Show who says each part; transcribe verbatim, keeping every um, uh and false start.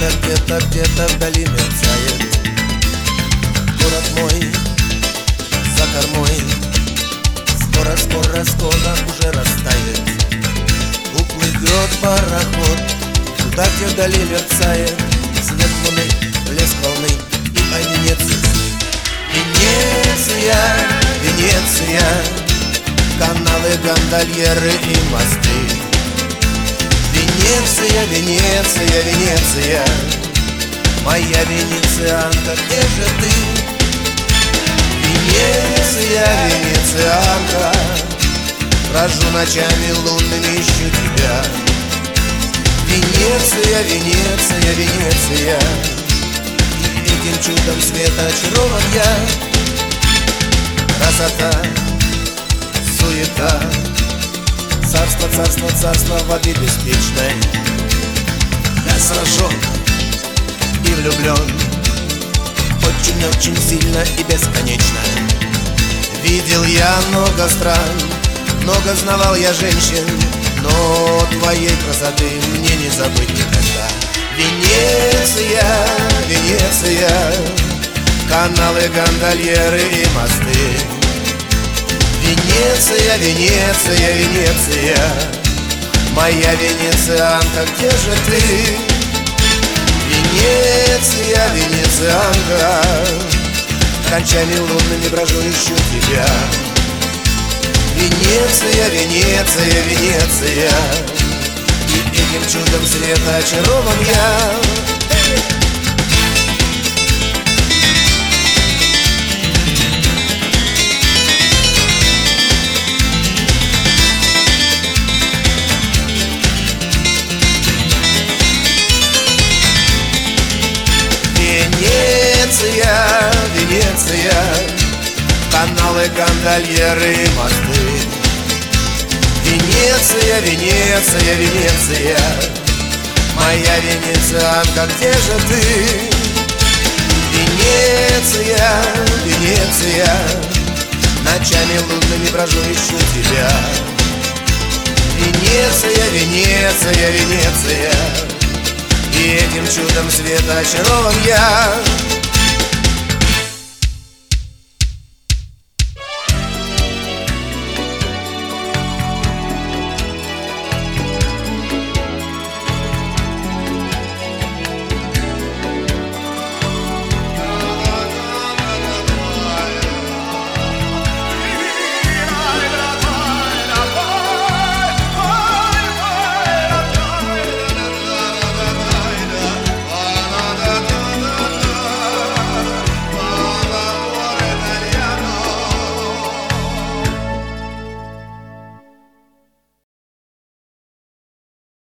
Speaker 1: где-то, где-то, где-то вдали мерцает город мой за кормой. Скоро, скоро, скоро уже растает, уплывет пароход туда, где вдали мерцает свет луны, блеск волны и ай Венеции. Венеция, Венеция, каналы, гондольеры и мосты. Венеция, Венеция, Венеция, моя венецианка, где же ты? Венеция, венецианка, брожу ночами лунными, ищу тебя. Венеция, Венеция, Венеция, и этим чудом света очарован я. Красота, суета, царство, царство, царство воды беспечной. Я сражен и влюблен очень-очень сильно и бесконечно. Видел я много стран, много знавал я женщин, но твоей красоты мне не забыть никогда. Венеция, Венеция, каналы, гондольеры и мосты. Венеция, Венеция, Венеция, моя венецианка, где же ты? Венеция, венецианка, ночами лунными брожу, ищу тебя. Венеция, Венеция, Венеция, и этим чудом света очарован я. Венеция, Венеция, каналы, гондольеры и мосты. Венеция, Венеция, Венеция, моя венецианка, где же ты? Венеция, Венеция, ночами лунными брожу, ищу тебя. Венеция, Венеция, Венеция, и этим чудом света очарован я.